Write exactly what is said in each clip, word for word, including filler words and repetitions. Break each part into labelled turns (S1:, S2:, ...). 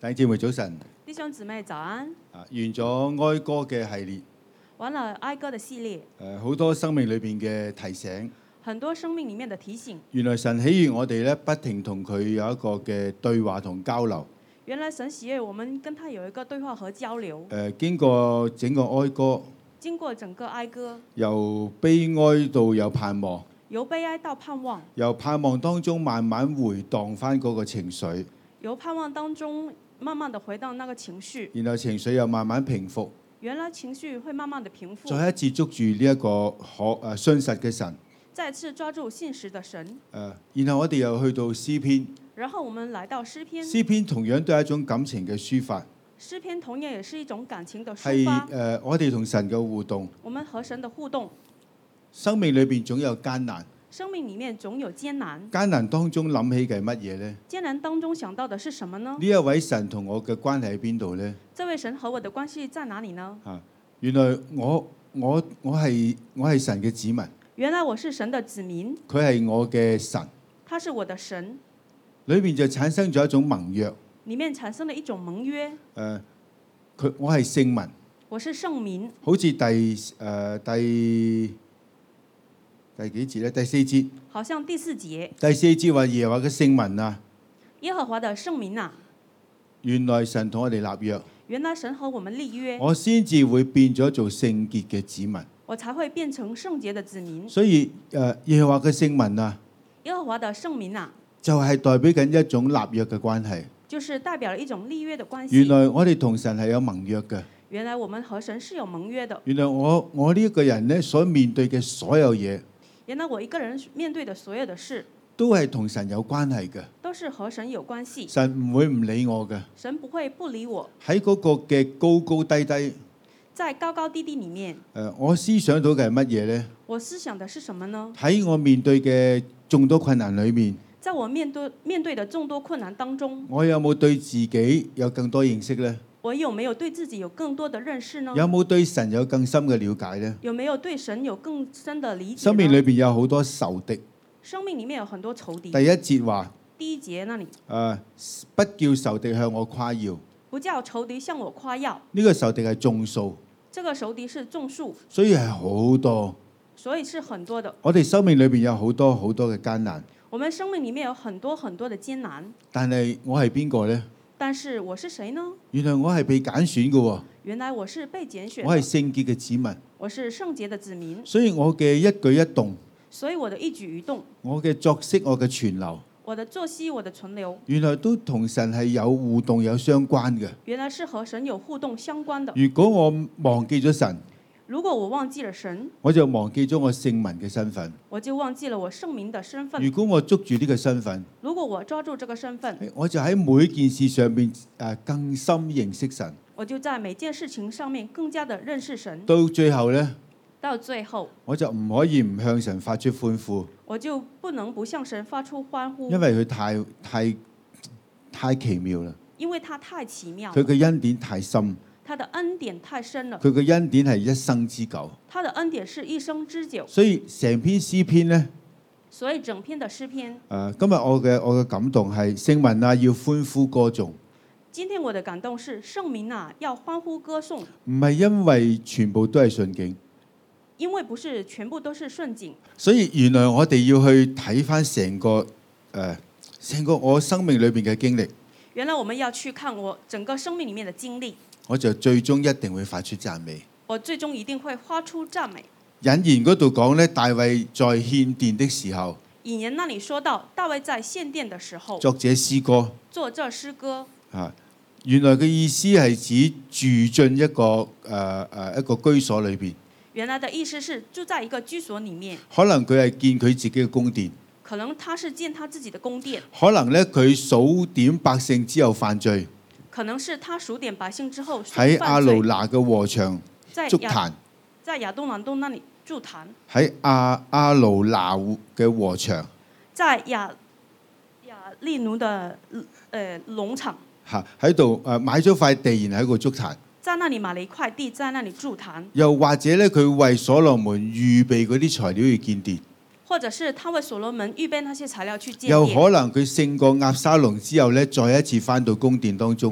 S1: 弟兄姊妹早晨。
S2: 弟兄姊妹早安。
S1: 啊，完咗哀歌嘅系列，
S2: 完了哀歌的系列，
S1: 誒好多生命裏邊嘅提醒。
S2: 很多生命裡面的提醒。
S1: 原來神喜悅我哋咧，不停同佢有一個嘅對話同交流。
S2: 原來神喜悅我們跟他有一個對話和交流。
S1: 誒、經過整個哀歌，
S2: 經過整個哀歌，
S1: 由悲哀到有盼望，
S2: 由悲哀到盼望，
S1: 由盼望當中慢慢回蕩翻嗰個情緒，
S2: 由盼望當中慢慢的回到那個情緒，
S1: 然後情緒又慢慢平復。
S2: 原來情緒會慢慢的平復。
S1: 再一次捉住呢一個可誒信實嘅神。
S2: 再次抓住信實的神。
S1: 誒，然後我哋又去到詩篇。
S2: 然後我們來到詩篇。
S1: 詩篇同樣都係一種感情嘅抒發。
S2: 詩篇同樣也是一種感情的抒
S1: 係
S2: 發。
S1: 誒，我哋同神嘅互動。
S2: 我們和神的互動。
S1: 生命裏邊總有艱難。
S2: 生命裡面總有艱難。
S1: 艱難當中諗起嘅係乜嘢呢？
S2: 艱難當中想到的是什麼呢？
S1: 呢一位神同我嘅關係喺邊度呢？
S2: 這位神和我的關係在哪裡呢？
S1: 啊，原來我我我係我係神嘅子民。
S2: 原來我是神的子民。
S1: 佢係我嘅神。
S2: 他是我的神。
S1: 裏邊就產生咗一種盟約。
S2: 裡面產生了一種盟約。
S1: 誒、呃，佢我係聖民。
S2: 我是聖民。
S1: 好似第誒、呃、第第幾節咧？第四節。
S2: 好像第四節。
S1: 第四節話耶和華嘅聖民啊。
S2: 耶和華的聖民啊。
S1: 原來神同我哋立約。
S2: 原來神和我們立約。
S1: 我先至會變咗做聖潔嘅子民。
S2: 我才會變成聖潔的子民。
S1: 所以誒，耶和華嘅聖民啊。
S2: 耶和華的聖民啊。
S1: 就係、是、代表緊一種立約嘅關係。
S2: 就是代表了一種立約的關係。
S1: 原來我哋同神係有盟約嘅。
S2: 原來我們和神是有盟約的。
S1: 原來我我呢一個人咧所面對嘅所有嘢。
S2: 原來我一個人面對的所有的事。
S1: 都係同神有關係嘅。
S2: 都是和神有關係。
S1: 神唔會唔理我嘅。
S2: 神不會不理我。
S1: 喺嗰個嘅高高低低。
S2: 在高高低低裡面。
S1: 誒，我思想到嘅係乜嘢呢？
S2: 我思想的是什麼呢？
S1: 喺我面對嘅眾多困難裏面。
S2: 在我面對面對的眾多困難當中，
S1: 我有冇對自己有更多認識呢？
S2: 我有沒有對自己有更多的認識呢？
S1: 有冇對神有更深嘅了解呢？
S2: 有沒有對神有更深的理解呢？
S1: 生命裏邊有好多仇敵。
S2: 生命裡面有很多仇敵。
S1: 第一節話。
S2: 第一節那裡。
S1: 誒，不叫仇敵向我誇耀。
S2: 不叫仇敵向我誇耀。
S1: 呢個仇敵係眾數。
S2: 這個仇敵是眾數。
S1: 所以係好多。
S2: 所以是很多的。
S1: 我哋生命裏邊有好多好多嘅艱難。
S2: 我們生命裡面有很多很多的艱難。
S1: 但係我係邊個呢？
S2: 但是我是誰呢？
S1: 原來我係被揀選嘅喎。
S2: 原來我是被揀選。
S1: 我係聖潔嘅子民。
S2: 我是聖潔的子民。
S1: 所以我嘅一舉一動。
S2: 所以我的一舉一動。
S1: 我嘅作息，我嘅存留。
S2: 我的作息，我的存留。
S1: 原來都同神係有互動有相關嘅。
S2: 原來是和神有互動相關的。
S1: 如果我忘記咗神。
S2: 如果我忘記了神，
S1: 我就忘記咗我聖民嘅身份。
S2: 我就忘記了我聖民的身份。
S1: 如果我捉住呢個身份，
S2: 如果我抓住這個身份，
S1: 我就喺每件事上面誒更深認識神。
S2: 我就在每件事情上面更加的認識神。
S1: 到最後呢，
S2: 到最後，
S1: 我就唔可以唔向神發出歡呼。
S2: 我就不能不向神發出歡呼，
S1: 因為佢太太太奇妙啦。
S2: 因為他太奇妙，
S1: 佢嘅恩典太深。
S2: 他的恩典太深了，
S1: 佢嘅恩典係一生之久。
S2: 他的恩典是一生之久。
S1: 所以成篇詩篇呢，
S2: 所以整篇的詩篇，
S1: 誒、呃，今日我嘅我嘅感動係聖民啊，要歡呼歌頌。
S2: 今天我的感動是聖民啊，要歡呼歌頌。
S1: 唔係因為全部都係順境，
S2: 因為不是全部都是順境。
S1: 所以原來我哋要去睇返成個誒，成、呃、個我生命裏邊嘅經歷。
S2: 原來我們要去看我整個生命裡面的經歷。
S1: 我就最終一定會發出讚美。
S2: 我最終一定會發出讚美。
S1: 引言嗰度講咧，大衛在獻殿的時候。
S2: 引言那裡說到，大衛在獻殿的時候。
S1: 作者詩歌。
S2: 作這詩歌。
S1: 啊，原來嘅意思係指住進一個誒誒、呃、一個居所裏邊。
S2: 原來的意思是住在一個居所裡面。
S1: 可能佢係建佢自己嘅宮殿。
S2: 可能他是建他自己的宮殿。
S1: 可能咧佢數點百姓之後犯罪。
S2: 可能是他數點百姓之後
S1: 喺亞魯拿嘅禾場築壇，
S2: 在亞東南東那裡築壇。
S1: 喺亞亞魯拿嘅禾場，
S2: 在亞亞利奴的誒農場
S1: 嚇喺度誒買咗塊地，然後喺度築壇。
S2: 在那裡買了一塊地，在那裡築壇。
S1: 又或者咧，佢為所羅門預備嗰啲材料去建殿。
S2: 或者是他為所羅門預備那些材料去建殿。
S1: 有可能佢勝過押沙龍之後咧，再一次返到宮殿當中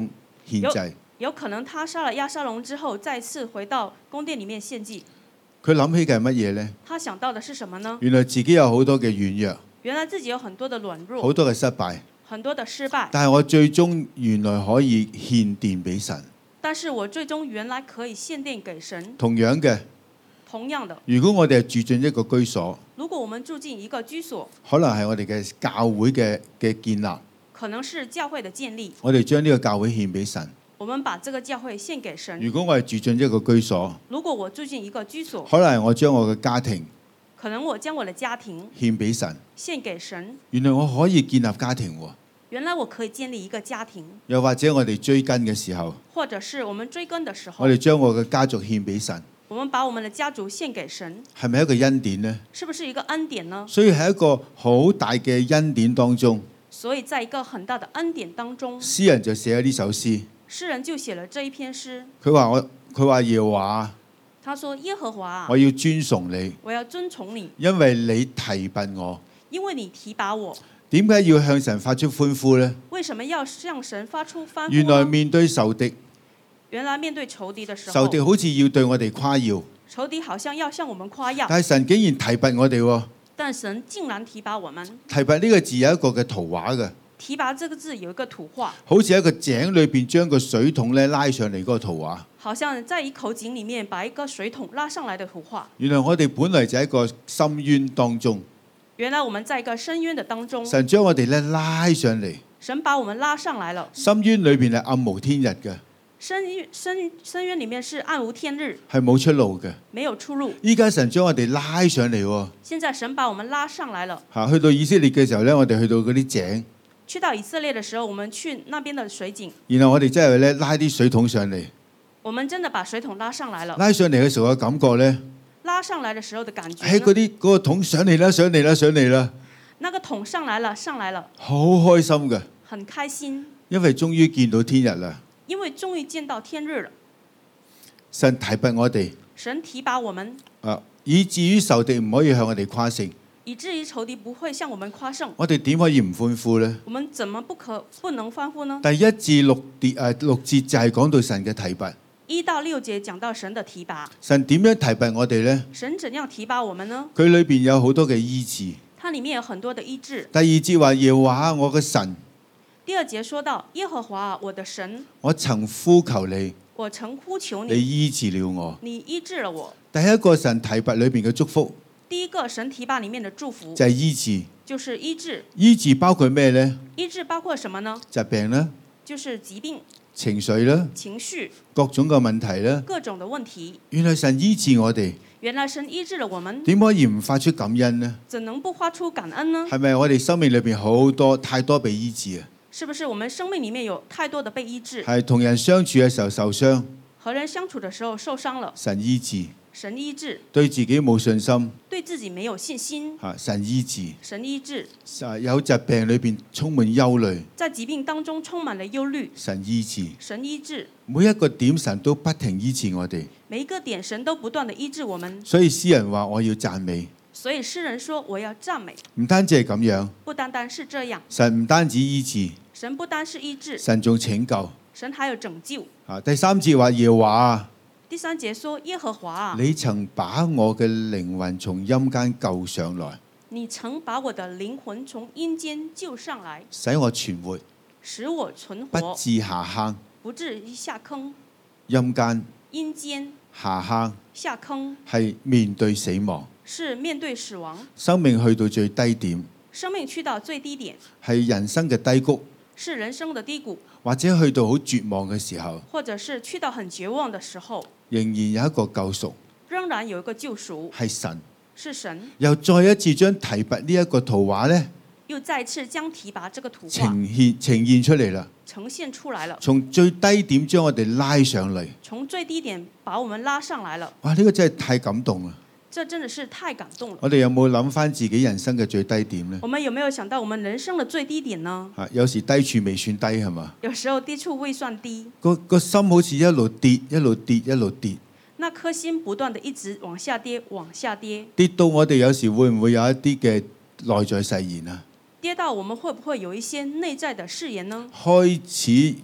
S1: 獻祭。
S2: 有可能他殺了押沙龍之後，再次回到宮殿裡面獻祭。
S1: 佢諗起嘅係乜嘢呢？
S2: 他想到的是什麼呢？
S1: 原來自己有好多嘅軟弱，
S2: 原來自己有很多的軟弱，
S1: 好多嘅失敗，
S2: 很多的失敗。
S1: 但係我最終原來可以獻殿俾神。
S2: 但是我最終原來可以獻殿給神。
S1: 同樣嘅，
S2: 同樣的，
S1: 如果我哋係住進一個居所，
S2: 如果我們住進一個居所，
S1: 可能係我哋嘅教會嘅嘅建立，
S2: 可能是教會的建立，
S1: 我哋將呢個教會獻俾神。
S2: 我們把這個教會獻給神。
S1: 如果我係住進一個居所，
S2: 如果我住進一個居所，
S1: 可能係我將我嘅家庭
S2: 可能我將我的家庭
S1: 獻俾神。
S2: 獻給神。
S1: 原來我可以建立家庭喎。
S2: 原來我可以建立一個家庭。
S1: 又或者我哋追根嘅時候，
S2: 或者是我們追根的時候，
S1: 我哋將我嘅家族獻俾神，
S2: 我們把我們的家族獻給神，
S1: 係咪一個恩典呢？
S2: 是不是一個恩典呢？
S1: 所以喺一個好大嘅恩典當中，
S2: 所以在一個很大的恩典當中，
S1: 詩人就寫咗呢首詩。
S2: 詩人就寫了這一篇詩。
S1: 佢話我佢話耶和華，
S2: 他說耶和華，
S1: 我要尊崇你，
S2: 我要尊崇你，
S1: 因為你提拔我。
S2: 因為你提拔我。
S1: 點解要向神發出歡呼呢？
S2: 為什麼要向神發出歡呼呢？
S1: 原來面對仇敵，
S2: 原來面對仇敵的時候，
S1: 仇敵好似要對我哋誇耀，
S2: 仇敵好像要向我們誇耀，
S1: 但係神竟然提拔我哋喎。
S2: 但神竟然提拔我們。
S1: 提拔呢個字有一個嘅圖畫嘅，
S2: 提拔這個字有一個圖畫，
S1: 好似喺一個井裏邊將個水桶咧拉上嚟嗰個圖畫。
S2: 好像在一口井裡面把一個水桶拉上來的圖畫。
S1: 原來我哋本來就喺一個深淵當中，
S2: 原來我們在一個深淵的當中，
S1: 神將我哋咧拉上嚟。
S2: 神把我們拉上來了。
S1: 深淵裏邊係暗無天日嘅，
S2: 深深深淵裡面是暗無天日，
S1: 係冇出路嘅。
S2: 沒有出路。
S1: 依家神將我哋拉上嚟喎，
S2: 現在神把我們拉上來了。
S1: 嚇，去到以色列嘅時候咧，我哋去到嗰啲井，
S2: 去到以色列的時候，我們去那邊的水井，
S1: 然後我哋真係咧拉啲水桶上嚟。
S2: 我們真的把水桶拉上來了。
S1: 拉上嚟嘅時候嘅感覺咧，
S2: 拉上來的時候的感覺呢，
S1: 喺嗰啲嗰個桶上嚟啦，上嚟啦，上嚟啦，
S2: 那個桶上來了，上來了，
S1: 好開心嘅，
S2: 很開心，
S1: 因為終於見到天日啦。
S2: 因為終於見到天日了。
S1: 神提拔我哋，
S2: 神提拔我們，
S1: 啊，以至於仇敵唔可以向我哋誇勝。
S2: 以至於仇敵不會向我們誇勝。
S1: 我哋點可以唔歡呼呢？
S2: 我們怎麼不可不能歡呼呢？
S1: 第一至六節誒六節就係講到神嘅提拔。
S2: 一到六節講到神的提拔。
S1: 神點樣提拔我哋呢？
S2: 神怎樣提拔我們呢？
S1: 佢裏邊有好多嘅醫治。
S2: 它裡面有很多的醫治。
S1: 第二節話耶和華我嘅神。
S2: 第二節說到耶和華我的神，
S1: 我曾呼求你，
S2: 我曾呼求你，
S1: 你醫治了我。
S2: 你醫治了我。
S1: 第一個神提拔裏邊嘅祝福，
S2: 第一個神提拔裡面的祝福
S1: 就係醫治。
S2: 就是醫治。
S1: 醫治包括咩呢？
S2: 醫治包括什麼呢？
S1: 疾病啦，
S2: 就是疾病、
S1: 情緒啦，
S2: 情緒、
S1: 各種嘅問題啦。
S2: 各種的問題。
S1: 原來神醫治我哋，
S2: 原來神醫治了我們，
S1: 點可以唔發出感恩呢？
S2: 怎能不發出感恩呢？
S1: 係咪我哋生命裏邊好多太多被醫治啊？
S2: 是不是我們生命裡面有太多的被醫治？
S1: 係同人相處嘅時候受傷，
S2: 和人相處的時候受傷了，
S1: 神醫治；
S2: 神醫治。
S1: 對自己冇信心，
S2: 對自己沒有信心，
S1: 嚇神醫治；
S2: 神醫治。
S1: 啊有疾病裏邊充滿憂慮，
S2: 在疾病當中充滿了憂慮，
S1: 神醫治。
S2: 神醫治。
S1: 每一個點神都不停醫治我哋，
S2: 每一個點神都不斷地醫治我們。
S1: 所以詩人話我要讚美。
S2: 所以詩人說我要讚美。
S1: 唔單止係咁樣，
S2: 不單單是這樣，
S1: 神唔單止醫治，
S2: 神不單是醫治，
S1: 神仲拯救。
S2: 神還有拯救。
S1: 啊，第三節話耶和華，
S2: 第三節說耶和華，
S1: 你曾把我嘅靈魂從陰間救上來，
S2: 你曾把我的靈魂從陰間救上來，
S1: 使我存活，
S2: 使我存
S1: 不
S2: 活，
S1: 至下坑。
S2: 不至於下坑。
S1: 陰間
S2: 陰間
S1: 下坑
S2: 下坑
S1: 係面對死亡，
S2: 是面對死亡，
S1: 生命去到最低點，
S2: 生命去到最低點，
S1: 係人生嘅低谷，
S2: 是人生的低谷，
S1: 或者去到好絕望嘅時候，
S2: 或者是去到很絕望的時候，
S1: 仍然有一個救贖，
S2: 仍然有一個救贖，
S1: 係神。
S2: 是神。
S1: 又再一次將提拔呢一個圖畫呢，
S2: 又再次將提拔這個圖畫
S1: 呈現呈現出嚟啦，
S2: 呈現出來了，
S1: 從最低點將我哋拉上嚟。
S2: 從最低點把我們拉上來了。
S1: 哇！呢個真係太感動啦！
S2: 這真的是太感動了。
S1: 我哋有冇諗翻自己人生嘅最低點呢？
S2: 我們有沒有想到我們人生的最低點呢？
S1: 啊，有時低處未算低係嘛？
S2: 有時候低處未算低，
S1: 個個心好似一路跌，一路跌，一路跌，
S2: 那顆心不斷地一直往下跌，往下跌，
S1: 跌到我哋有時會唔會有一啲嘅內在誓言啊？
S2: 跌到我們會不會有一些內在的誓言呢？
S1: 開始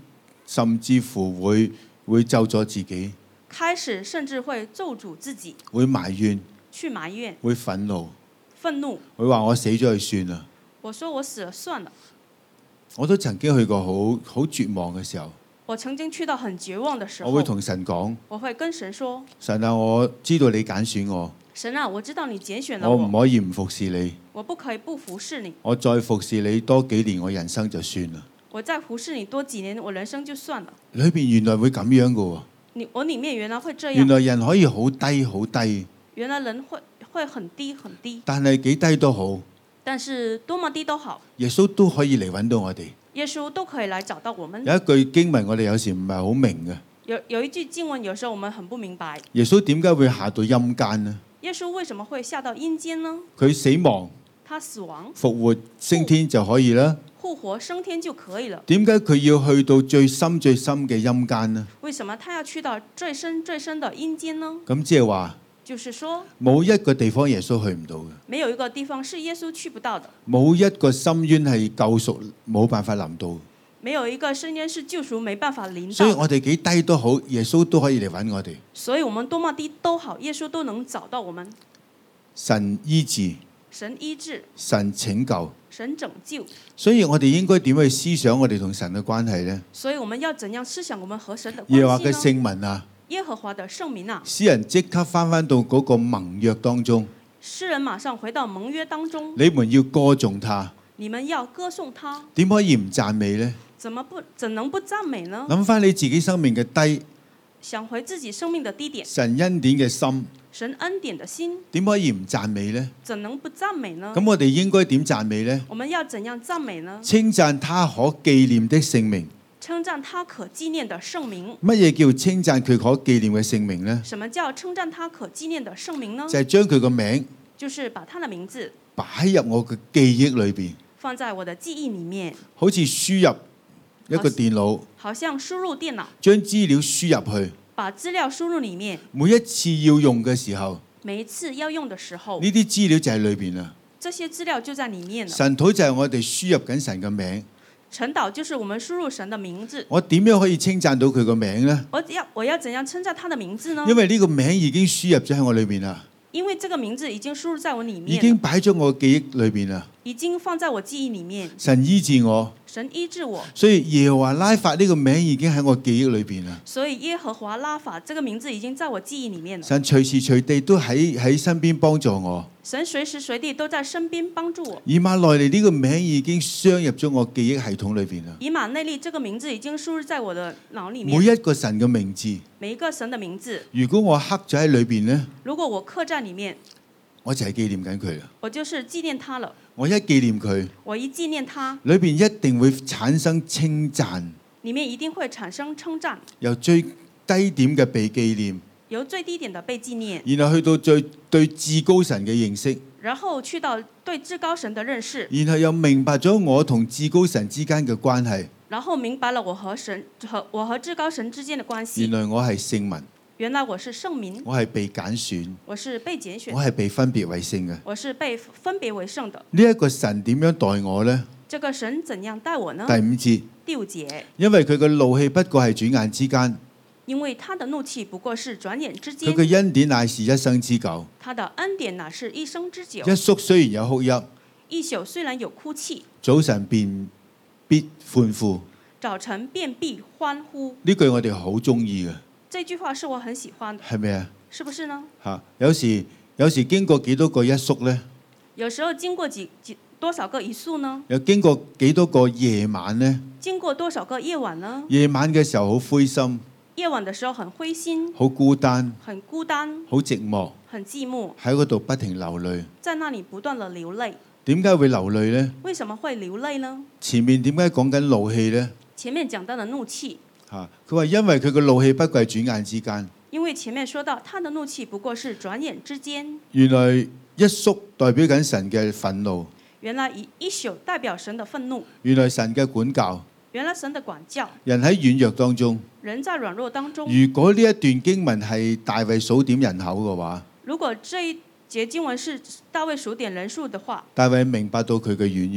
S1: 甚至乎會會咒咗自己，
S2: 開始甚至會咒詛自己，
S1: 會埋怨，
S2: 去埋怨，
S1: 會憤怒，
S2: 憤怒。
S1: 會話我死咗就算啦。
S2: 我說我死了算了。
S1: 我都曾經去過好好絕望嘅時候，
S2: 我曾經去到很絕望的時候，
S1: 我會同神講：
S2: 我會跟神說，
S1: 神啊，我知道你揀選我，
S2: 神啊，我知道你揀選了
S1: 我
S2: 我，
S1: 唔可以唔服侍你，
S2: 我不可以不服侍你。
S1: 我再服侍你多幾年，我人生就算啦。
S2: 我再服侍你多幾年，我人生就算了。
S1: 裏邊原來會咁樣嘅喎，
S2: 你我裡面原來會這樣，
S1: 原來人可以好低好低，
S2: 原來人會會很低很低，
S1: 但係幾低都好，
S2: 但是多麼低都好，
S1: 耶穌都可以嚟揾到我哋。
S2: 耶穌都可以來找到我們。
S1: 有一句經文我哋有時唔係好明嘅，
S2: 有有一句經文，有時候我們很不明白，
S1: 耶穌點解會下到陰間呢？
S2: 耶穌為什麼會下到陰間呢？
S1: 佢死亡、
S2: 他死亡、
S1: 復活、升天就可以啦。
S2: 復活、升天就可以了。
S1: 點解佢要去到最深最深嘅陰間呢？
S2: 為什麼他要去到最深最深的陰間呢？
S1: 咁即係話，
S2: 就是說，
S1: 冇一個地方耶穌去唔到嘅，
S2: 沒有一個地方是耶穌去不到的，
S1: 冇一個深淵係救贖冇辦法臨到。
S2: 沒有一個深淵是救贖沒辦法臨到。
S1: 所以我哋幾低都好，耶穌都可以嚟揾我哋。
S2: 所以我們多麼低都好，耶穌都能找到我們。
S1: 神醫治，
S2: 神醫治，
S1: 神拯救，
S2: 神拯救。
S1: 所以我哋應該點去思想我哋同神嘅關係呢？
S2: 所以我們要怎樣思想我們和神的關
S1: 耶和華嘅
S2: 係呢？
S1: 聖民啊，
S2: 耶和華的聖名啊！
S1: 詩人即刻翻翻到嗰個盟約當中，
S2: 詩人馬上回到盟約當中，
S1: 你們要歌頌他，
S2: 你們要歌頌他，
S1: 點可以唔讚美呢？
S2: 怎麼不怎能不讚美呢？
S1: 諗翻你自己生命嘅低，
S2: 想回自己生命的低點，
S1: 神恩典嘅心，
S2: 神恩典的心，
S1: 點可以唔讚美呢？
S2: 怎能不讚美呢？
S1: 咁我哋應該點讚美呢？
S2: 我們要怎樣讚美呢？
S1: 稱讚他可紀念的聖名。
S2: 稱讚他可紀念的聖名。
S1: 乜嘢叫稱讚佢可紀念嘅聖名呢？
S2: 什麼叫稱讚他可紀念的聖名呢？
S1: 就係將佢個名
S2: 就是把他的名字
S1: 擺入我嘅記憶裏邊，
S2: 放在我的記憶裡面，
S1: 好似輸入一個電腦，
S2: 好像輸入電腦，
S1: 將資料輸入去。
S2: 把資料輸入裡面，
S1: 每一次要用嘅時候，
S2: 每一次要用的時候，
S1: 呢啲資料就喺裏邊啦。
S2: 這些資料就在裡面了。
S1: 神土就係我哋輸入緊神嘅名。
S2: 晨禱就是我們輸入神的名字。
S1: 我點樣可以稱讚到佢個名呢？
S2: 我要我要怎樣稱讚他的名字呢？
S1: 因為呢個名已經輸入咗喺我裏邊啦，
S2: 因為這個名字已經輸入在我裡面，
S1: 已經擺咗我記憶裏邊啦。
S2: 已經放在我記憶裡面。
S1: 神醫治我，
S2: 神醫治我，
S1: 所以耶和華拉法呢個名已經喺我記憶裏邊啦。
S2: 所以耶和華拉法這個名字已經在我記憶裡面了。
S1: 神隨時隨地都喺喺身邊幫助我。
S2: 神隨時隨地都在身邊幫助我。
S1: 以馬內利呢個名已經鑲入咗我記憶系統裏邊啦。
S2: 以馬內利這個名字已經輸入在我的腦裡面。
S1: 每一個神嘅名字，
S2: 每一個神的名字，
S1: 如果我刻咗喺裏邊呢，
S2: 如果我刻在裡面，
S1: 我就係紀念緊佢啦。
S2: 我就是紀念他了。
S1: 我一紀念佢，
S2: 我一紀念他，
S1: 裏邊一定會產生稱讚，
S2: 裡面一定會產生稱讚，
S1: 由最低點嘅被紀念，
S2: 由最低點的被紀念，
S1: 然後去到最對至高神嘅認識，
S2: 然後去到對至高神的認識，
S1: 然後又明白咗我同至高神之間嘅關係。
S2: 然後明白了我和神和我和至高神之間的關係。
S1: 原來我係聖民，
S2: 原來我是聖民，
S1: 我係被揀選，
S2: 我是被揀選，
S1: 我係被分別為聖嘅。
S2: 我是被分別為聖的。
S1: 呢一個神點樣待我呢？
S2: 這個神怎樣待我呢？
S1: 第五節，
S2: 第五節，
S1: 因為佢嘅怒氣不過係轉眼之間，
S2: 因為他的怒氣不過是轉眼之
S1: 佢
S2: 間，
S1: 嘅恩典乃是一生之久。
S2: 他的恩典乃是一生之久。
S1: 一宿雖然有哭泣，
S2: 一宿雖然有哭泣，
S1: 早晨便必歡呼。
S2: 早晨便必歡呼。
S1: 呢句我哋好中意嘅，
S2: 這句話是我很喜歡的，
S1: 係咪啊？
S2: 是不是呢？
S1: 嚇，有時有時經過幾多個一宿呢？
S2: 有時候經過幾幾多少個一宿呢？
S1: 又經過幾多個夜晚呢？
S2: 經過多少個夜晚呢？
S1: 夜晚嘅時候好灰心，
S2: 夜晚的時候很灰心，
S1: 好孤單，
S2: 很孤單，
S1: 好寂寞，
S2: 很寂寞，
S1: 喺嗰度不停流淚。
S2: 在那裡不斷地流淚。
S1: 點解會流淚呢？
S2: 為什麼會流淚呢？
S1: 前面點解講緊怒氣呢？
S2: 前面講到的怒氣，
S1: 嚇，佢話因為佢嘅怒氣不過係轉眼之間。
S2: 因為前面說到他的怒氣不過是轉眼之間。
S1: 原來一宿代表緊神嘅憤怒。
S2: 原來一一宿代表神的憤怒。
S1: 原來神嘅管教。
S2: 原來神的管教。
S1: 人喺軟弱當中。
S2: 人在軟弱當中。
S1: 如果呢一段經文係大衛數點人口嘅話，
S2: 如果這一節經文是大衛數點人數的話，
S1: 大衛明白到佢嘅軟弱。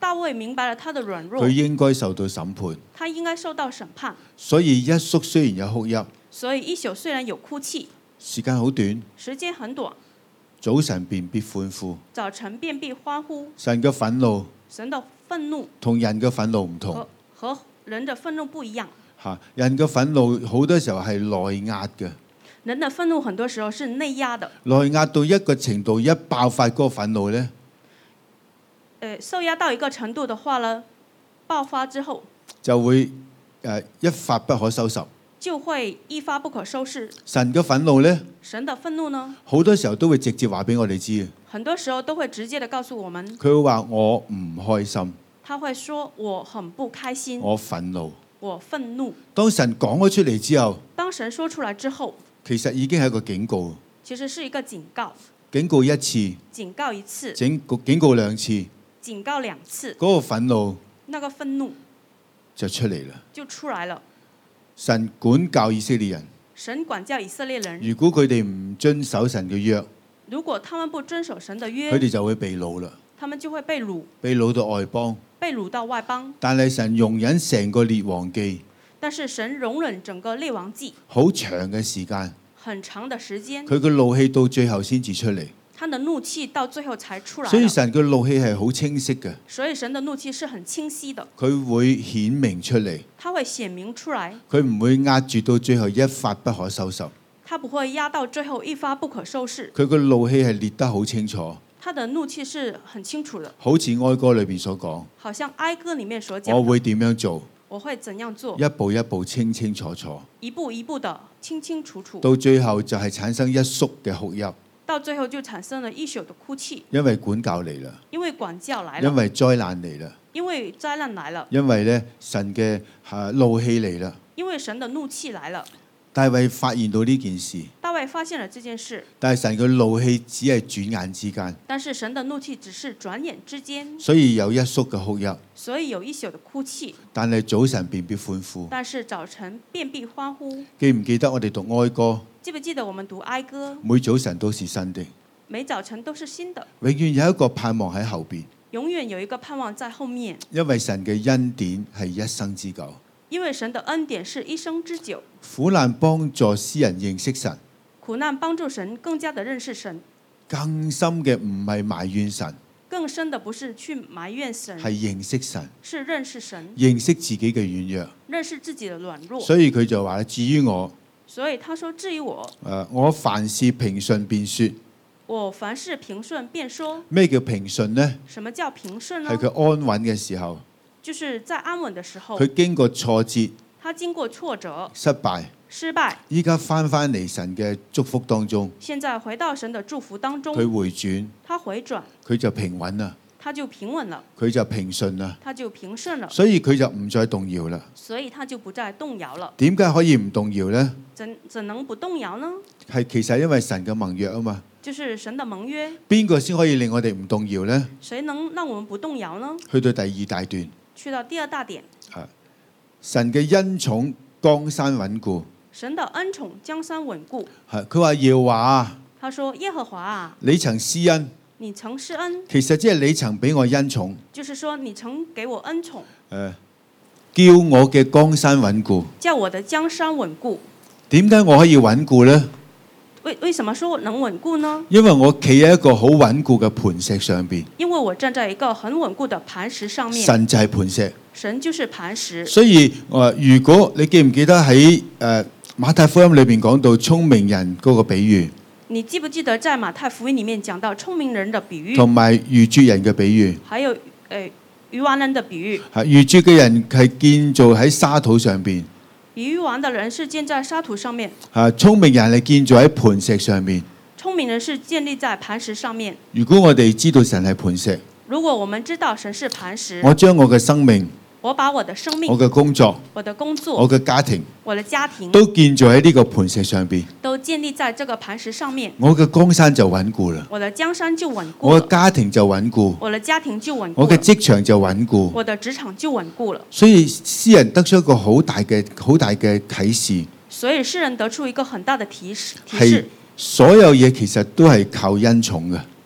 S2: 大衛明白了他的軟弱
S1: 佢，應該受到審判。
S2: 他應該受到審判。
S1: 所以一宿雖然有哭泣，
S2: 所以一宿雖然有哭泣，
S1: 時間好短，
S2: 時間很短，
S1: 早晨便必歡呼。
S2: 早晨便必歡呼。
S1: 神嘅憤怒
S2: 神的憤怒
S1: 同人嘅憤怒唔同
S2: 和和人的憤怒不一樣。
S1: 嚇，人嘅憤怒好多時候係內壓嘅，
S2: 人的憤怒很多時候是內壓的。
S1: 內壓到一個程度，一爆發嗰個憤怒呢，
S2: 呃，受壓到一個程度的話呢，爆發之後
S1: 就會誒一發不可收拾。
S2: 就會一發不可收拾。
S1: 神嘅憤怒呢，
S2: 神的憤怒呢，
S1: 好多時候都會直接話俾我哋知，
S2: 很多時候都會直接的告訴我們，
S1: 佢會話我唔開心，
S2: 他會說我很不開心，
S1: 我憤怒。
S2: 我憤怒。
S1: 當神講咗出嚟之後，
S2: 當神說出來之後，
S1: 其實已經係一個警告，
S2: 其實是一個警告，
S1: 警告一次，
S2: 警告一次，
S1: 警警告兩次，
S2: 警告兩次，
S1: 嗰個憤怒
S2: 那個憤怒
S1: 就出嚟啦。
S2: 就出來了。
S1: 神管教以色列人，
S2: 神管教以色列人，
S1: 如果佢哋唔遵守神嘅約，
S2: 如果他們不遵守神的
S1: 佢
S2: 約，
S1: 哋就會被擄啦，
S2: 他們就會被擄，
S1: 被擄到外邦。
S2: 被擄到外邦。
S1: 但係神容忍成個列王記
S2: 但是神容忍整個列王記
S1: 好長嘅時間，
S2: 很長的時間，
S1: 佢嘅怒氣到最後先至出嚟。
S2: 他的怒氣到最後才出來了。
S1: 所以神嘅怒氣係好清晰嘅，
S2: 所以神的怒氣是很清晰的，
S1: 佢會顯明出嚟，
S2: 他會顯明出來，
S1: 佢唔會壓住到最後一發不可收拾。
S2: 他不會壓到最後一發不可收拾。
S1: 佢個怒氣係列得好清楚，
S2: 他的怒氣是很清楚的，
S1: 好似哀歌裏邊所講，
S2: 好像哀歌裡面所講的，
S1: 我會點樣做，
S2: 我會怎樣做，
S1: 一步一步清清楚楚，
S2: 一步一步的清清楚楚，
S1: 到最後就係產生一宿嘅哭泣，
S2: 到最後就產生了一宿的哭泣，
S1: 因為管教嚟啦，
S2: 因為管教來
S1: 因
S2: 了，
S1: 為災難嚟啦，
S2: 因為災難來了，
S1: 因為咧神嘅嚇怒氣嚟啦。
S2: 因為神的怒氣來了。
S1: 大衛發現到呢件事，
S2: 大衛發現了這件事，
S1: 但係神嘅怒氣只係轉眼之間，
S2: 但是神的怒氣只是轉眼之間，
S1: 所以有一宿嘅哭泣，
S2: 所以有一宿的哭泣，
S1: 但係早晨便必歡呼。
S2: 但是早晨便必歡呼。
S1: 記唔記得我哋讀哀歌，
S2: 記不記得我們讀哀歌，
S1: 每早晨都是新的，
S2: 每早晨都是新的，
S1: 永遠有一個盼望喺後邊，
S2: 永遠有一個盼望在後面，
S1: 因為神嘅恩典係一生之久。
S2: 因為神的恩典是一生之久。
S1: 苦難幫助詩人認識神，
S2: 苦難幫助神更加的認識神，
S1: 更深嘅唔係埋怨神，
S2: 更深的不是去埋怨神，
S1: 係認識神，
S2: 是認識神，
S1: 認識自己嘅軟弱。
S2: 認識自己的軟弱。
S1: 所以佢就話：至於我，
S2: 所以他說：至於我，
S1: 誒，我凡事平順便說。
S2: 我凡事平順便說。
S1: 咩叫平順呢？
S2: 什麼叫平順呢？
S1: 係佢安穩嘅時候，
S2: 就是在安穩的時候，
S1: 佢經過挫折、
S2: 他經過挫折、
S1: 失敗，
S2: 失敗，
S1: 依家翻返嚟神嘅祝福當中，
S2: 現在回到神的祝福當中，
S1: 佢回轉，
S2: 他回轉，
S1: 佢就平穩啦，
S2: 他就平穩了，
S1: 佢就平順啦，
S2: 他就平順了，
S1: 所以佢就唔再動搖啦。
S2: 所以他就不再動搖了。
S1: 點解可以唔動搖呢？
S2: 怎怎能不動搖呢？
S1: 係其實因為神嘅盟約啊嘛。
S2: 就是神的盟約。
S1: 邊個先可以令我哋唔動搖呢？
S2: 誰能讓我們不動搖呢？
S1: 去到第二大段，
S2: 去到第二大點，
S1: 神嘅恩寵江山穩固。
S2: 神的恩寵江山穩固。
S1: 係佢話耶和華啊，
S2: 他說耶和華啊，
S1: 你曾施恩，
S2: 你曾施恩，
S1: 其實即係你曾俾我恩寵。
S2: 就是說你曾給我恩寵，
S1: 誒，叫我嘅江山穩固。
S2: 叫我的江山穩固。
S1: 點解我可以穩固呢？
S2: 為為什麼說能穩固呢？
S1: 因為我企喺一個好穩固嘅磐石上邊。
S2: 因為我站在一個很穩固的磐石上面。
S1: 神就係磐石。
S2: 神就是磐石。
S1: 所以誒、呃，如果你記唔記得喺誒、呃、馬太福音裏邊講到聰明人嗰個比喻？
S2: 你記不記得在馬太福音裡面講到聰明人的比喻？
S1: 同埋愚拙人嘅比喻。
S2: 還有誒、呃、愚頑人的比喻。
S1: 係愚拙嘅人係建造喺沙土上邊。
S2: 愚頑的人是建在沙土上面，
S1: 啊，聰明人係建造喺磐石上面。
S2: 聰明人是建立在磐石上面。
S1: 如果我哋知道神係磐石，
S2: 如果我們知道神是磐石，
S1: 我將我嘅生命，
S2: 我把我的生命、
S1: 我嘅工作、
S2: 我的工作、
S1: 我嘅家庭，
S2: 我的家庭
S1: 都建造喺呢個磐石上邊，
S2: 都建立在這個磐石上面，
S1: 我嘅江山就穩固啦，
S2: 我的江山就穩固
S1: 我
S2: 了，
S1: 嘅家庭就穩固，
S2: 我的家庭就穩固了，
S1: 我嘅職場就穩固。
S2: 我的職場就穩固了。
S1: 所以詩人得出一個好大嘅好大嘅啟示，
S2: 所以詩人得出一個很大的提示，提
S1: 係
S2: 示
S1: 所有嘢其實都係靠恩寵嘅。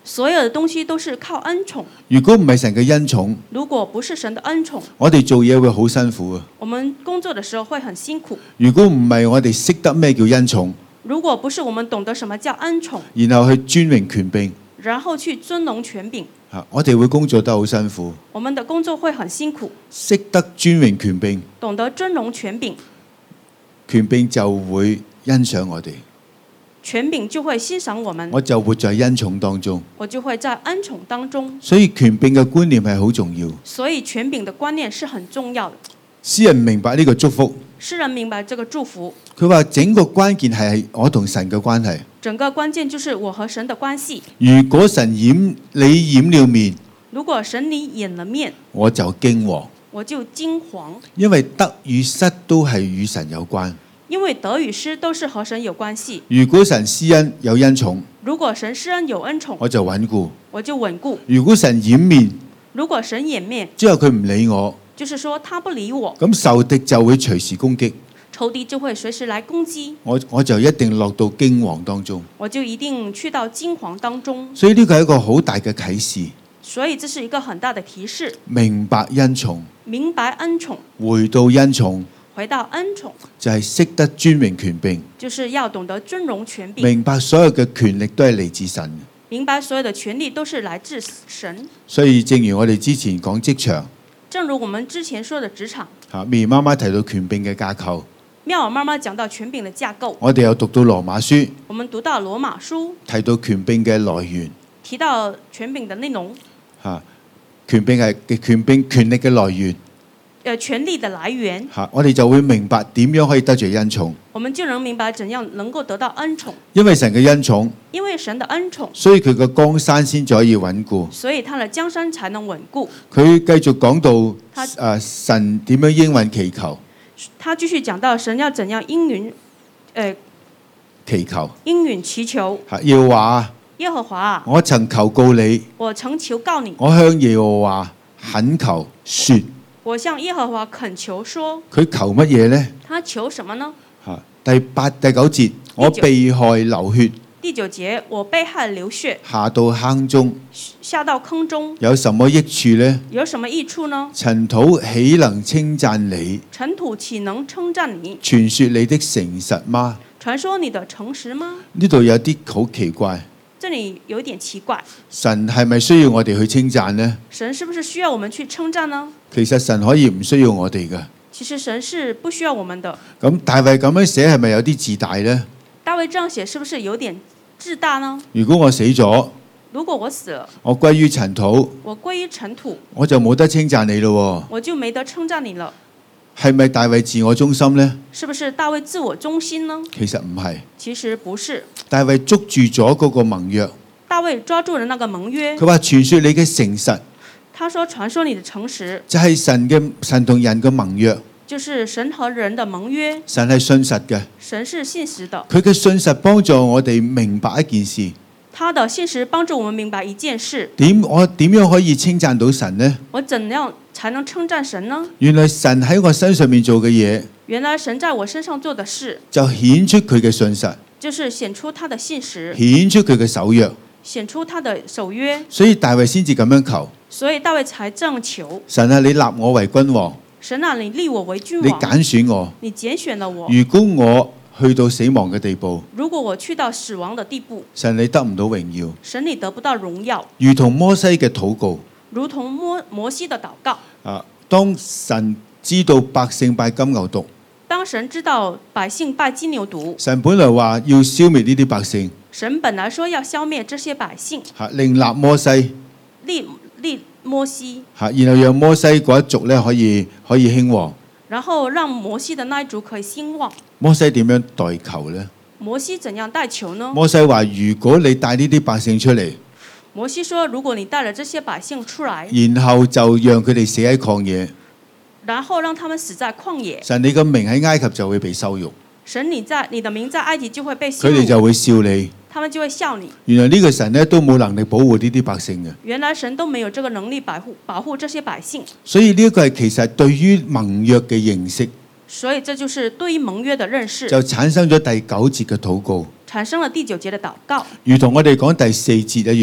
S2: 所有的東西都是靠恩寵。
S1: 如果唔係神嘅恩寵，
S2: 如果不是神的恩寵，
S1: 我哋做嘢會好辛苦啊！
S2: 我們工作的時候會很辛苦。
S1: 如果唔係我哋識得咩叫恩寵，
S2: 如果不是我們懂得什麼叫恩寵，
S1: 然後去尊榮權柄，
S2: 然後去尊榮權柄，
S1: 嚇我哋會工作得好辛苦。
S2: 我們的工作會很辛苦。
S1: 識得尊榮權柄，
S2: 懂得尊榮權柄，
S1: 權柄就會欣賞我哋，
S2: 權柄就會欣賞我們，
S1: 我就活在恩寵當中。
S2: 我就會在恩寵當中。
S1: 所以權柄嘅觀念係好重要。
S2: 所以權柄的觀念是很重要的。
S1: 詩人明白呢個祝福，
S2: 詩人明白這個祝福。
S1: 佢話整個關鍵係我同神嘅關係。
S2: 整個關鍵就是我和神的關係。
S1: 如果神掩你掩了面，
S2: 如果神你掩了面，
S1: 我就驚惶，
S2: 我就驚惶。
S1: 因為得與失都係與神有關。
S2: 因為得與失都是和神有關係。
S1: 如果神施恩有恩寵，
S2: 如果神施恩有恩寵，
S1: 我就穩固，
S2: 我就穩固。
S1: 如果神掩面，
S2: 如果神掩面，
S1: 之後佢唔理我，
S2: 就是說他不理我，
S1: 咁仇敵就會隨時攻擊，
S2: 仇敵就會隨時來攻擊，
S1: 我我就一定落到驚惶當中。
S2: 我就一定去到驚惶當中。
S1: 所以呢個係一個好大嘅啟示，
S2: 所以這是一個很大的提示。
S1: 明白恩寵，
S2: 明白恩寵，
S1: 回到恩寵，
S2: 回到恩寵，
S1: 就係識得尊榮權柄，
S2: 就是要懂得尊榮權柄，
S1: 明白所有嘅權力都係嚟自神。
S2: 明白所有的權利都是來自神。
S1: 所以正如我哋之前講職場，
S2: 正如我們之前說的職場，
S1: 嚇妙兒媽媽提到權柄嘅架構，
S2: 妙兒媽媽講到權柄的架構，
S1: 我哋有讀到羅馬書，
S2: 我們讀到羅馬書，
S1: 提到權柄嘅來源，
S2: 提到權柄的內容，
S1: 嚇權柄係嘅權柄權力嘅來源，
S2: 呃，權力的來源，
S1: 嚇我哋就會明白點樣可以得罪恩寵，
S2: 我們就能明白怎樣能夠得到恩寵。
S1: 因為神嘅恩寵，
S2: 因為神的恩寵，
S1: 所以佢嘅江山先至可以穩固。
S2: 所以他的江山才能穩固。
S1: 佢繼續講到
S2: 他
S1: 誒、呃、神點樣應允祈求，
S2: 他繼續講到神要怎樣應允，呃，
S1: 祈求
S2: 應允祈求。
S1: 嚇要話
S2: 耶和華啊，
S1: 我曾求告你，
S2: 我曾求告你，
S1: 我向耶和華懇求說，
S2: 我向耶和華懇求說，
S1: 佢求乜嘢呢？
S2: 他求什麼呢？
S1: 嚇第八第九節，我被害流血，
S2: 第九節，我被害流血，
S1: 下到坑中，
S2: 下到坑中，
S1: 有什麼益處呢？
S2: 有什麼益處呢？
S1: 塵土豈能稱讚你？
S2: 塵土豈能稱讚你？
S1: 傳說你的誠實嗎？
S2: 傳說你的誠實嗎？
S1: 呢度有啲好奇怪，
S2: 這裡有點奇怪，
S1: 神係咪需要我哋去稱讚呢？
S2: 神是不是需要我們去稱讚呢？
S1: 其實神可以唔需要我哋嘅。
S2: 其實神是不需要我們的。
S1: 咁大衛咁樣寫係咪有啲自大呢？
S2: 大衛這樣寫是不是有點自大呢？
S1: 如果我死咗，
S2: 如果我死了，
S1: 我歸於塵土，
S2: 我歸於塵土，
S1: 我就冇得稱讚你咯。
S2: 我就沒得稱讚你了。
S1: 係咪大衛自我中心呢？
S2: 是不是大衛自我中心呢？
S1: 其實唔係，
S2: 其實不是。
S1: 大衛捉住咗嗰個盟約。
S2: 大衛抓住了那個盟約。
S1: 佢話傳說你嘅誠實。
S2: 他說傳說你的誠實。
S1: 就係神嘅神同人嘅盟約。
S2: 就是神和人的盟約。
S1: 神係信實嘅。
S2: 神是信實的。
S1: 佢嘅信實幫助我哋明白一件事。
S2: 他的信實幫助我們明白一件事。
S1: 點我點樣可以稱讚到神呢？
S2: 我怎樣才能稱讚神呢？
S1: 原來神喺我身上面做嘅嘢，
S2: 原來神在我身上做的事，
S1: 就顯出佢嘅信實，
S2: 就是顯出他的信實，
S1: 顯出佢嘅守約，
S2: 顯出他的守約。
S1: 所以大衛先至咁樣求。
S2: 所以大衛才這樣求。
S1: 神啊，你立我為君王。
S2: 神啊，你立我為君王。
S1: 你揀選我。
S2: 你揀選了我。
S1: 如果我去到死亡嘅地步，
S2: 如果我去到死亡的地步，
S1: 神你得唔到榮耀，
S2: 神你得不到榮耀，
S1: 如同摩西嘅禱告，
S2: 如同摩摩西的禱告。
S1: 啊，當神知道百姓拜金牛犢，
S2: 當神知道百姓拜金牛犢，
S1: 神本來話要消滅呢啲百姓，
S2: 神本來說要消滅這些百姓，
S1: 嚇另立摩西，
S2: 立立摩西，
S1: 嚇然後讓摩西嗰一族咧可以可以興旺。
S2: 然後讓摩西的那一族可以興旺。
S1: 摩西點樣代求呢？
S2: 摩西怎樣代求呢？
S1: 摩西話：如果你帶呢啲百姓出嚟，
S2: 摩西說：如果你帶了這些百姓出來，
S1: 然後就讓佢哋死喺曠野，
S2: 然後讓他們死在曠野，
S1: 神你個名喺埃及就會被羞辱，
S2: 神你在你的名在埃及就會被羞辱，
S1: 佢哋就會笑你。
S2: 他們就會笑你。
S1: 原來呢個神咧都冇能力保護呢啲百姓嘅。
S2: 原來神都沒有這個能力保護保護這些百姓。
S1: 所以呢一個係其實對於盟約嘅認識。
S2: 所以這就是對於盟約的認識。
S1: 就產生咗第九節嘅禱告。
S2: 產生了第九節的禱告。
S1: 如同我哋講第四節一樣。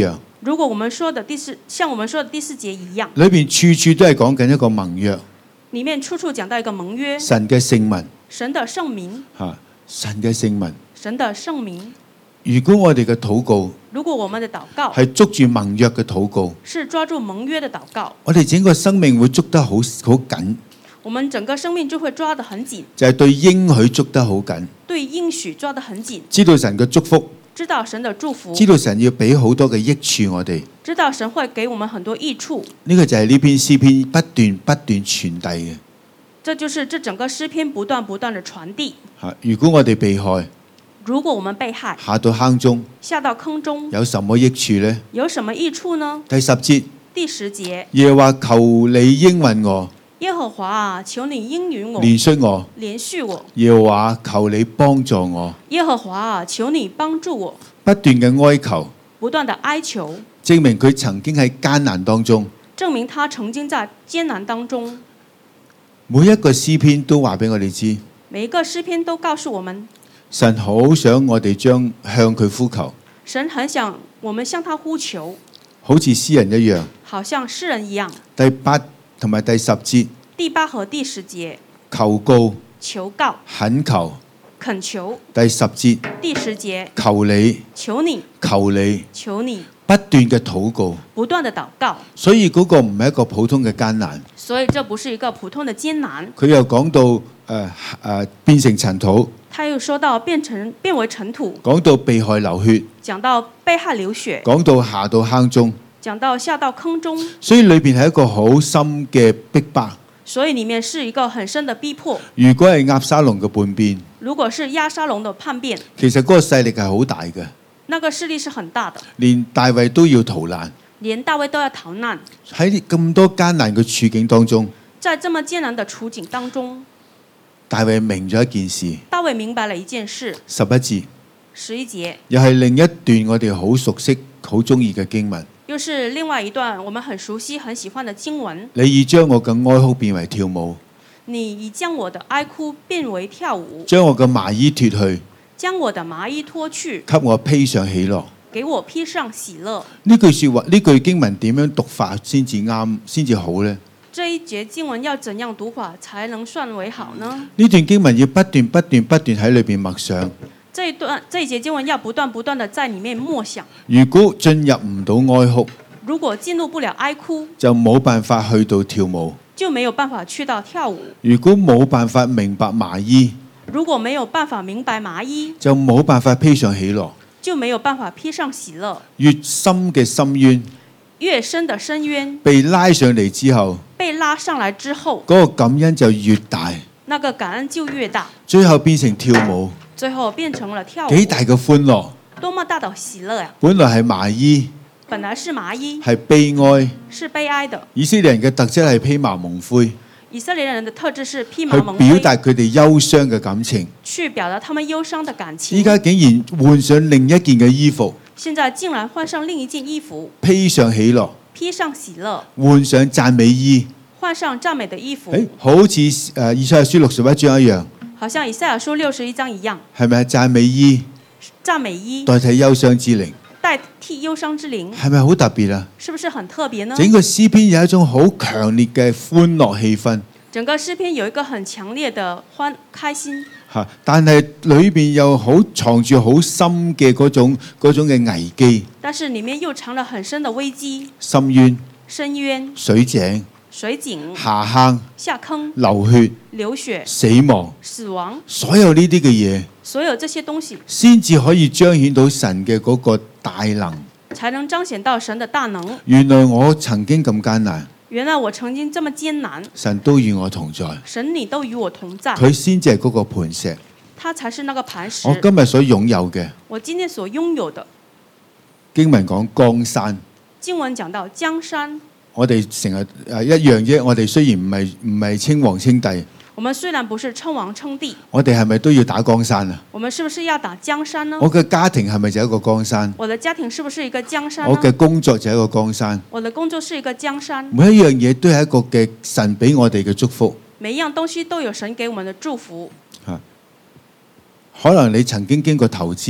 S2: 如果我們說的第四，像我們說的第四節一樣，
S1: 裏邊處處都係講緊一個盟約，
S2: 裡面處處講到一個盟約，
S1: 神嘅聖民
S2: 神的聖名，
S1: 嚇，神嘅聖民。
S2: 神的聖名。
S1: 如果我哋嘅禱告
S2: 如果我們的禱告
S1: 係捉住盟約嘅禱告，
S2: 是抓住盟約的禱告，
S1: 我哋整個生命會捉得好好緊，
S2: 我們整個生命就會抓得很緊，
S1: 就係對應許捉得好緊，
S2: 對應許抓得很緊，
S1: 知道神嘅祝福，
S2: 知道神的祝福，
S1: 知道神要俾好多嘅益處我哋。
S2: 知道神會給我們很多益處。
S1: 呢個就係呢篇詩篇不斷不斷傳遞嘅。
S2: 這就是這整個詩篇不斷不斷的傳遞。
S1: 嚇，如果我哋被害，
S2: 如果我們被害，
S1: 下到坑中，
S2: 下到坑中，
S1: 有什麼益處呢？
S2: 有什麼益處呢？
S1: 第十節，
S2: 第十節，
S1: 耶和華求你應允我，
S2: 耶和華啊，求你應允我，
S1: 憐恤我，
S2: 憐恤我。
S1: 耶和華求你幫助我，
S2: 耶和華啊，求你幫助我。
S1: 不斷嘅哀求，
S2: 不斷的哀求，
S1: 證明佢曾經喺艱難當中。
S2: 證明他曾經在艱難當中。
S1: 每一個詩篇都話俾我哋知，
S2: 每一個詩篇都告訴我們，
S1: 神好想我哋將向佢呼求，
S2: 神很想我們向他呼求，
S1: 好似詩人一樣。
S2: 好像詩人一樣。
S1: 第八同埋第十節，
S2: 第八和第十節，
S1: 求告、
S2: 求告、
S1: 懇求。
S2: 懇求。
S1: 第十節，
S2: 第十節，
S1: 求你、
S2: 求你、
S1: 求你，
S2: 求你，
S1: 不斷嘅禱告。
S2: 不斷的禱告。
S1: 所以嗰個唔係一個普通嘅艱難。
S2: 所以這不是一個普通的艱難。
S1: 佢又講到誒誒、呃呃、變成塵土，
S2: 他又說到變成變為塵土，
S1: 講到被害流血，
S2: 講到被害流血，
S1: 講到下到坑中，
S2: 講到下到坑中。
S1: 所以裏邊係一個好深嘅逼迫。
S2: 所以裡面是一個很深的逼迫。
S1: 如果係押沙龍嘅叛變，
S2: 如果是押沙龍的叛變，
S1: 其實嗰個勢力係好大嘅，
S2: 那個勢力是很大的，
S1: 連大衛都要逃難。
S2: 連大衛都要逃難。
S1: 喺咁多艱難嘅處境當中，
S2: 在這麼艱難的處境當中，
S1: 大衛明咗一件事。
S2: 大衛明白了一件事。
S1: 十一節，
S2: 十一節，
S1: 又係另一段我哋好熟悉、好中意嘅經文。
S2: 又是另外一段我們很熟悉、很喜歡的經文。
S1: 你已將我嘅哀哭變為跳舞，
S2: 你已將我的哀哭變為跳舞，
S1: 將我嘅麻衣脱去，
S2: 將我的麻衣脱去，
S1: 給我披上喜樂。
S2: 給我披上喜樂。
S1: 呢句說話，呢句經文點樣讀法先至啱，先至好呢？
S2: 這一節經文要怎樣讀法才能算為好呢？
S1: 呢段經文要不斷、不斷、不斷喺裏邊默想。
S2: 這一段這一節經文要不斷不斷的在裡面默想。
S1: 如果進入唔到哀哭，
S2: 如果進入不了哀哭，
S1: 就冇辦法去到跳舞。
S2: 就沒有辦法去到跳舞。
S1: 如果冇辦法明白麻衣，
S2: 如果沒有辦法明白麻衣，
S1: 就冇辦法披上喜樂。
S2: 就沒有辦法披上喜樂。
S1: 越深嘅深淵，
S2: 越深的深淵，
S1: 被拉上嚟之後，
S2: 被拉上來之後，
S1: 嗰個感恩就越大，
S2: 那個感恩就越大，
S1: 最後變成跳舞。
S2: 最後變成了跳舞。
S1: 幾大嘅歡樂，
S2: 多麼大的喜樂呀！
S1: 本來係麻衣，
S2: 本來是麻衣，
S1: 係悲哀。
S2: 是悲哀的。
S1: 以色列人嘅特質係披麻蒙灰，
S2: 以色列人的特質是披
S1: 去
S2: 麻蒙灰，
S1: 表達佢哋憂傷嘅感情。
S2: 去表達他們憂傷的感情。
S1: 依家竟然換上另一件嘅衣服，
S2: 現在竟然換上另一件衣服，
S1: 披上喜樂，
S2: 披上喜樂，
S1: 換上讚美衣。
S2: 換上讚美的衣服。
S1: 誒，好似誒以賽亞書六十一章一樣，
S2: 好像以賽亞書六十一章一樣，
S1: 係咪讚美衣
S2: 讚美衣
S1: 代替憂傷之靈？
S2: 代替憂傷之靈，
S1: 係咪好特別啊？
S2: 是不是很特別呢？
S1: 整個詩篇有一種好強烈嘅歡樂氣氛。
S2: 整個詩篇有一個很強烈的歡開心，
S1: 嚇！但係裏邊又好藏住好深嘅嗰種嗰種嘅危機。
S2: 但是裡面又藏了很深的危機、
S1: 深淵、
S2: 深淵、
S1: 水井、
S2: 水井、
S1: 下坑、
S2: 下坑、
S1: 流血、
S2: 流血、
S1: 死亡，
S2: 死亡，
S1: 所有呢啲嘅嘢，
S2: 所有這些東西，
S1: 先至可以彰顯到神嘅嗰個大能。
S2: 才能彰顯到神的大能。
S1: 原來我曾經咁艱難，
S2: 原來我曾經這麼艱難，
S1: 神都與我同在。
S2: 神你都與我同在，
S1: 佢先至係嗰個磐石。
S2: 他才是那個磐石。
S1: 我今日所擁有嘅
S2: 我今天所擁有的
S1: 經文講江山，
S2: 經文講到江山。
S1: 我哋成日誒一樣啫。我哋雖然唔係唔係稱王稱帝，
S2: 我們雖然不是稱王稱帝，
S1: 我哋係咪都要打江山啊？
S2: 我們是不是要打江山呢？
S1: 我嘅家庭係咪就係一個江山？
S2: 我的家庭是不是一個江山呢？
S1: 我嘅工作就係一個江山。
S2: 我的工作是一個江山。
S1: 每一樣嘢都係一個嘅神俾我哋嘅祝福。
S2: 每一樣東西都有神給我們的祝福。
S1: 可能你曾經經過投資，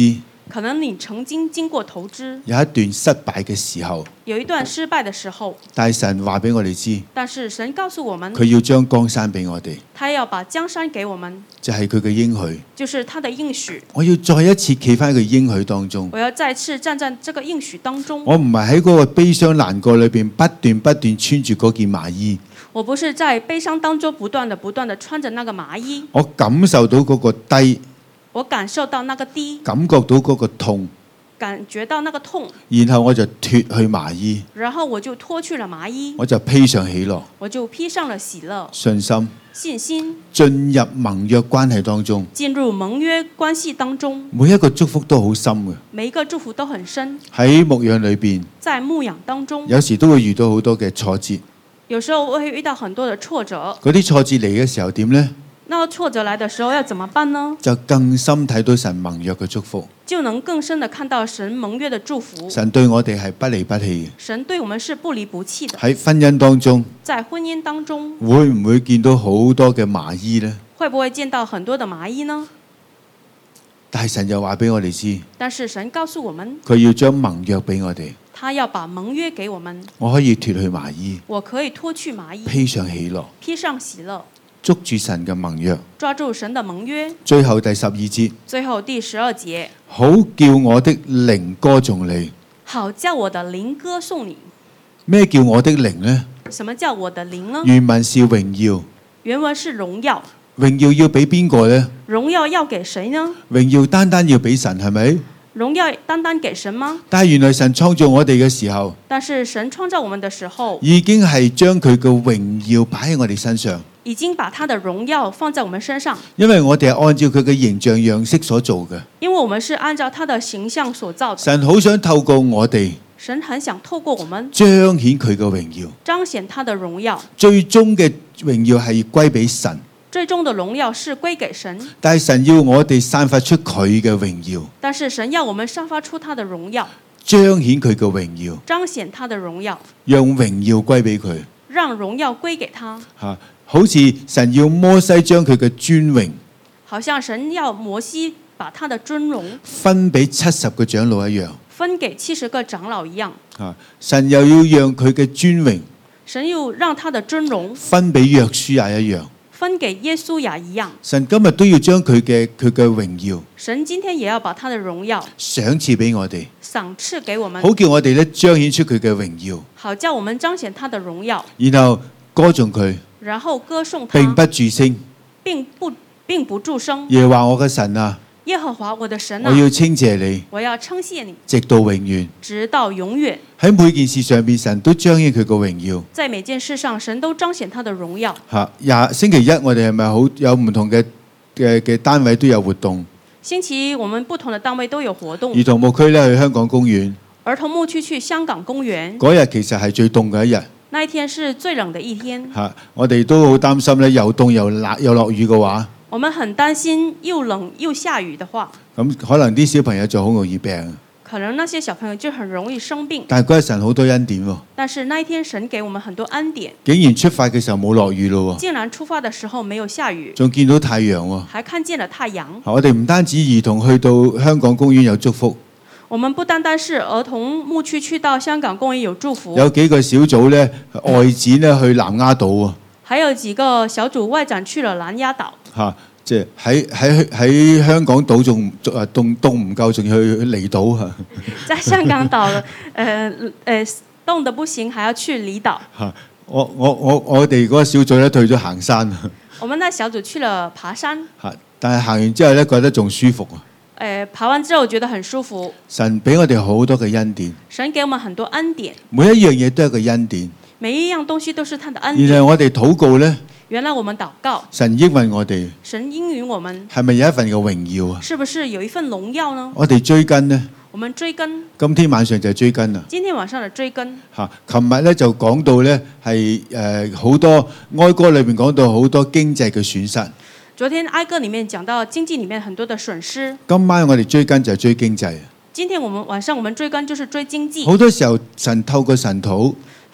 S2: 可能你曾經經過投資，
S1: 有一段失敗嘅時候，
S2: 有一段失敗的時候，
S1: 但係神話俾我哋知，
S2: 但是神告訴我們，
S1: 佢要將江山俾我哋，
S2: 他要把江山給我們，
S1: 就係佢嘅應許。
S2: 就是他的應許。
S1: 我要再一次企翻佢應許當中，
S2: 我要再次站在這個應許當中。
S1: 我唔係喺嗰個悲傷難過裏邊不斷不斷穿住嗰件麻衣，
S2: 我不是在悲傷當中不斷的不斷的穿着那個麻衣，
S1: 我感受到嗰個低，
S2: 我感受到那個低，
S1: 感覺到嗰個痛，
S2: 感覺到那個痛，
S1: 然後我就脱去麻衣，
S2: 然後我就脱去了麻衣，
S1: 我就披上喜樂、
S2: 我就披上了喜樂、
S1: 信心，
S2: 信心，
S1: 進入盟約關係當中。
S2: 進入盟約關係當中，
S1: 每一個祝福都好深嘅，
S2: 每一個祝福都很深。
S1: 喺牧養裏邊，
S2: 在牧養當中，
S1: 有時都會遇到好多嘅挫折。
S2: 有時候我會遇到很多的挫折。
S1: 嗰啲挫折嚟嘅時候點呢？
S2: 那挫折來的時候要怎麼辦呢？
S1: 就更深睇到神盟約嘅祝福，
S2: 就能更深的看到神盟約的祝福。
S1: 神對我哋係不離不棄嘅。
S2: 神對我們是不離不棄的。
S1: 喺婚姻當中，
S2: 在婚姻當中，
S1: 會唔會見到好多嘅麻衣呢？
S2: 會不會見到很多的麻衣呢？
S1: 但係神又話俾我哋知，
S2: 但是神告訴我們，
S1: 佢要將盟約俾我哋，
S2: 他要把盟約給我們。
S1: 我可以脱去麻衣，
S2: 我可以脱去麻衣，
S1: 披上喜樂，
S2: 披上喜樂，
S1: 捉住神嘅盟約。
S2: 抓住神的盟約。
S1: 最後第十二節，
S2: 最後第十二節，
S1: 好叫我的靈歌頌你。
S2: 好叫我的靈歌頌你。
S1: 咩叫我的靈呢？
S2: 什麼叫我的靈呢？
S1: 原文是榮耀，
S2: 原文是榮耀。
S1: 榮耀要俾邊個呢？
S2: 榮耀要給誰呢？
S1: 榮耀單單要俾神係咪？
S2: 榮耀單單給神嗎？
S1: 但係原來神創造我哋嘅時候，
S2: 但是神創造我們的時候，
S1: 已經係將佢嘅榮耀擺喺我哋身上。
S2: 已經把他的榮耀放在我們身上，
S1: 因為我哋係按照佢嘅形象樣式所做嘅。
S2: 因為我們是按照他的形象所造的。
S1: 神好想透過我哋，
S2: 神很想透過我們
S1: 彰顯佢嘅榮耀，
S2: 彰顯他的榮耀。
S1: 最終嘅榮耀係歸俾神，
S2: 最終的榮耀是歸給神。
S1: 但係神要我哋散發出佢嘅榮耀，
S2: 但是神要我們散發出他的榮耀，
S1: 彰顯佢嘅榮耀，
S2: 彰顯他的榮耀，
S1: 讓榮耀歸俾佢。
S2: 讓榮耀歸給他。
S1: 吓，好似神要摩西將佢嘅尊榮，
S2: 好像神要摩西把他的尊榮
S1: 分俾七十個長老一樣。
S2: 分給七十個長老一樣。
S1: 吓，神又要讓佢嘅尊榮，
S2: 神又讓他的尊榮
S1: 分俾約書亞一樣。
S2: 分給耶穌亞一樣。
S1: 神今日都要將佢嘅佢嘅榮耀，
S2: 神今天也要把他的榮耀
S1: 賞賜俾我哋，
S2: 賞賜給我們，
S1: 好叫我哋咧彰顯出佢嘅榮耀，
S2: 好叫我們彰顯他的榮耀，
S1: 然後歌頌佢，
S2: 然後歌頌他，
S1: 並不住聲。
S2: 並不並不住聲。
S1: 耶和華我嘅神啊，
S2: 耶和華我的神啊，
S1: 我要稱謝你，
S2: 我要稱謝你，
S1: 直到永遠。
S2: 直到永遠。
S1: 喺每件事上邊，神都彰顯佢個榮耀。
S2: 在每件事上，神都彰顯他的榮耀。
S1: 嚇，廿星期一我哋係咪好有唔同嘅嘅嘅單位都有活動？
S2: 星期一我們不同的單位都有活動。
S1: 兒童牧區咧去香港公園，
S2: 兒童牧區去香港公園。
S1: 嗰日其實係最凍嘅一日。
S2: 那一天是最冷的一天。
S1: 嚇，我哋都好擔心咧，又凍又冷又落雨嘅話，
S2: 我們很擔心又冷又下雨的話，
S1: 咁可能啲小朋友就好容易病。
S2: 可能那些小朋友就很容易生病。
S1: 但係嗰日神好多恩典喎，
S2: 但是那一天神給我們很多恩典，
S1: 竟然出發嘅時候冇落雨咯喎，
S2: 竟然出發的時候沒有下雨，
S1: 仲見到太陽喎。
S2: 還看見了太陽。
S1: 我哋唔單止兒童去到香港公園有祝福，
S2: 我們不單單是兒童牧區去到香港公園有祝福，
S1: 有幾個小組咧外展咧去南丫島喎。
S2: 還有幾個小組外展去了南丫島。
S1: 嚇，即係喺喺喺香港島仲誒凍凍唔夠，仲要去離島嚇。
S2: 在香港島，誒誒凍得不行，還要去離島。
S1: 嚇，我我我我哋嗰個小組咧去咗行山。
S2: 我們那小組去了爬山。
S1: 嚇，但係行完之後咧覺得仲舒服啊。
S2: 誒，爬完之後覺得很舒服。
S1: 神俾我哋好多嘅恩典。
S2: 神給我們很多恩典。
S1: 每一樣嘢都係個恩典。
S2: 每一樣東西都是他的恩典。
S1: 原來我哋禱告咧。
S2: 原來我們禱告，
S1: 神應允我哋，
S2: 神應允我們，
S1: 係咪有一份嘅榮耀啊？
S2: 是不是有一份榮耀呢？
S1: 我哋追根呢？
S2: 我們追根，
S1: 今天晚上就係追根啦。
S2: 今天晚上的追根。
S1: 嚇，琴日咧就講到咧係誒好多哀歌裏邊講到好多經濟嘅損失。
S2: 昨天哀歌裡面講到經濟裡面很多的損失。
S1: 今晚我哋追根就係追經濟。
S2: 今天我們晚上我們追根就是追經濟。
S1: 好多時候神透過神禱。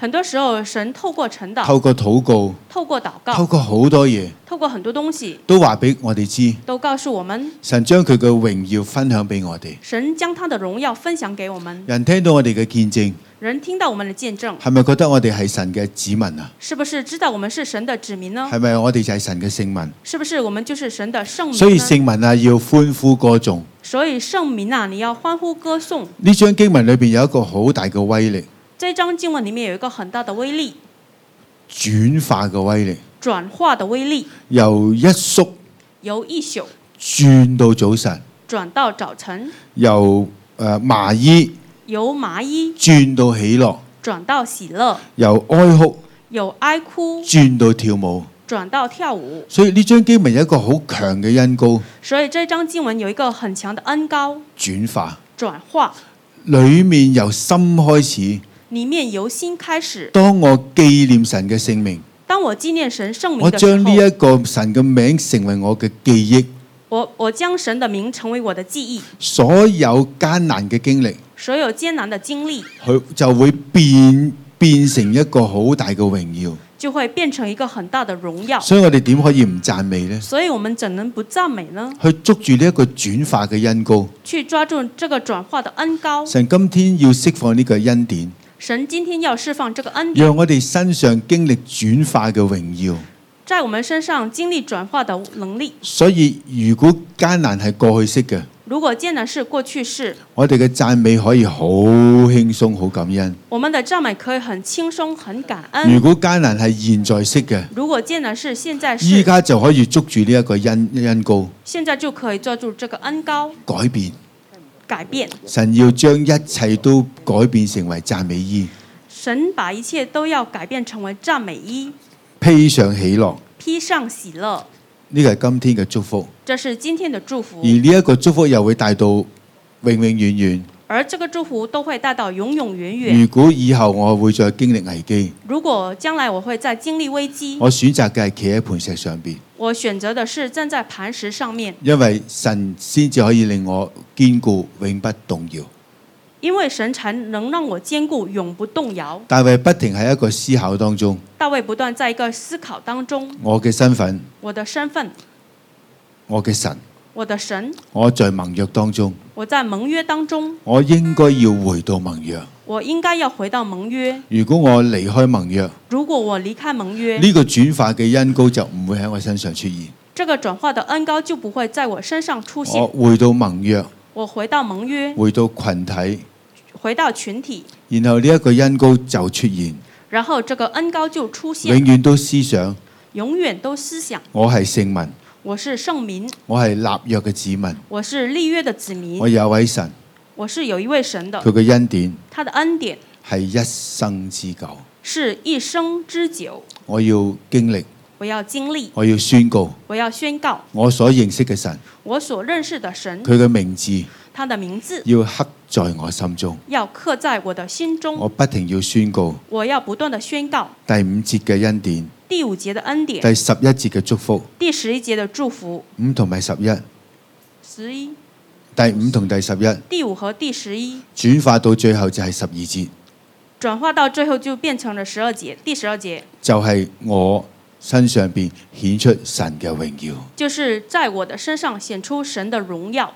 S2: 很多時候神透過晨禱、
S1: 透過禱告、
S2: 透過禱告、
S1: 透過好多嘢，
S2: 透過很多東西，
S1: 都話俾我哋知，
S2: 都告訴我們
S1: 神將佢嘅榮耀分享俾我哋。
S2: 神將他的榮耀分享給我們。
S1: 人聽到我哋嘅見證，
S2: 人聽到我們的見證，
S1: 係咪覺得我哋係神嘅子民啊？
S2: 是不是知道我們是神的子民呢？
S1: 係咪我哋就係神嘅聖民？
S2: 是不是我們就是神的聖民呢？
S1: 所以聖民啊，要歡呼歌頌。
S2: 所以聖民啊，你要歡呼歌頌。
S1: 呢章經文裏邊有一個好大嘅威力，
S2: 這章經文裡面有一個很大的威力，
S1: 轉化嘅威力，
S2: 轉化的威力，
S1: 由一宿
S2: 由一宿
S1: 轉到早晨，
S2: 轉到早晨，
S1: 由誒麻衣
S2: 由麻衣
S1: 轉到喜樂，
S2: 轉到喜樂，
S1: 由哀哭
S2: 由哀哭
S1: 轉到跳舞。
S2: 轉到跳舞。
S1: 所以呢章經文有一個好強嘅恩膏，
S2: 所以這章經文有一個很強的恩膏，
S1: 轉化，
S2: 轉化，
S1: 裡面由心開始。
S2: 裡面由心開始。
S1: 當我紀念神嘅聖名，
S2: 當我紀念神聖名
S1: 我
S2: 的時候，
S1: 將呢一個神嘅名成為我嘅記憶。
S2: 我我將神的名成為我的記憶。
S1: 所有艱難嘅經歷，
S2: 所有艱難的經歷，
S1: 佢就會變變成一個好大嘅榮耀。
S2: 就會變成一個很大的榮耀。
S1: 所以我哋點可以唔讚美呢？
S2: 所以我們怎能不讚美呢？
S1: 去捉住呢一個轉化嘅恩膏，
S2: 去抓住這個轉化的恩膏。
S1: 神今天要釋放呢個恩典，
S2: 神今天要釋放這個恩典，
S1: 讓我哋身上經歷轉化嘅榮耀。
S2: 在我們身上經歷轉化的能力。
S1: 所以如果艱難係過去式嘅，
S2: 如果艱難是過去式，
S1: 我哋嘅讚美可以好輕鬆、好感恩。
S2: 我們的讚美可以很輕鬆、很感恩。
S1: 如果艱難係現在式嘅，
S2: 如果艱難是現在式，
S1: 依家就可以捉住呢一個恩恩膏，
S2: 現在就可以抓住這個恩膏，
S1: 改變。
S2: 改變。
S1: 神要將一切都改變成為讚美衣，
S2: 神把一切都要改變成為讚美衣，
S1: 披上喜樂。
S2: 披上喜樂。
S1: 呢個係今天嘅祝福，
S2: 這是今天的祝福。
S1: 而呢一個祝福又會帶到永永遠遠。
S2: 而這個祝福都會帶到永永遠遠。
S1: 如果以後我會再經歷危機，
S2: 如果將來我會再經歷危機，
S1: 我選擇嘅係企喺磐石上邊。
S2: 我選擇的是站在磐石上面，
S1: 因為神先至可以令我堅固，永不動搖。
S2: 因為神才能讓我堅固，永不動搖。
S1: 大衛不停喺一個思考當中，
S2: 大衛不斷在一個思考當中，
S1: 我嘅身份，
S2: 我的身份，
S1: 我嘅神，
S2: 我的神，
S1: 我在盟約當中，
S2: 我在盟約當中，
S1: 我應該要回到盟約。
S2: 我應該要回到盟約。
S1: 如果我離開盟約，
S2: 如果我離開盟約，
S1: 呢個轉化嘅恩膏就唔會喺我身上出現。
S2: 這個轉化的恩膏就不會在我身上出現。
S1: 我回到盟約，
S2: 我回到盟約，
S1: 回到群體，
S2: 回到群體，
S1: 然後呢一個恩膏就出現，
S2: 然後這個恩膏就出現，
S1: 永遠都思想，
S2: 永遠都思想，
S1: 我係聖民，
S2: 我是聖民，
S1: 我係立約嘅子民，
S2: 我是立約的子民，
S1: 我有位神，
S2: 我是有一位神的，
S1: 佢嘅恩典
S2: 他的恩典
S1: 係一生之久，
S2: 是一生之久。
S1: 我要經歷，
S2: 我要經歷，
S1: 我要宣告，
S2: 我要宣告，
S1: 我所認識嘅神，
S2: 我所認識的神，
S1: 佢嘅名字
S2: 他的名字
S1: 要刻在我心中，
S2: 要刻在我的心中。
S1: 我不停要宣告
S2: 我要不斷的宣告
S1: 第五節嘅恩典，
S2: 第五節的恩典，
S1: 第十一節嘅祝福，
S2: 第十一節的祝福，
S1: 五同埋十一，
S2: 十一，
S1: 第五同第十一，
S2: 第五和第十一
S1: 轉化到最後就係十二節，
S2: 轉化到最後就變成了十二節。第十二節
S1: 就係我身上邊顯出神嘅榮耀，
S2: 就是在我的身上顯出神的榮耀。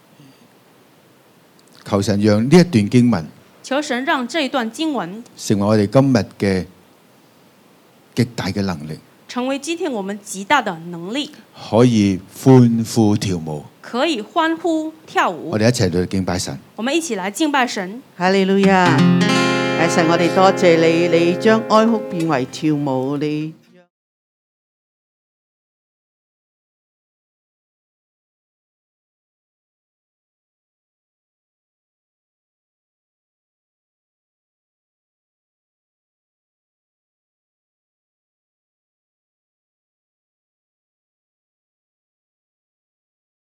S1: 求神讓呢一段經文
S2: 求神讓這一段經文
S1: 成為我哋今日嘅極大嘅能力，
S2: 成為今天我們極大的能力，
S1: 可以歡呼跳舞，
S2: 可以歡呼跳舞。
S1: 我哋一齊嚟敬拜神。
S2: 我們一起來敬拜神。
S3: 哈利路亞！神，我哋多謝你，你將哀哭變為跳舞，你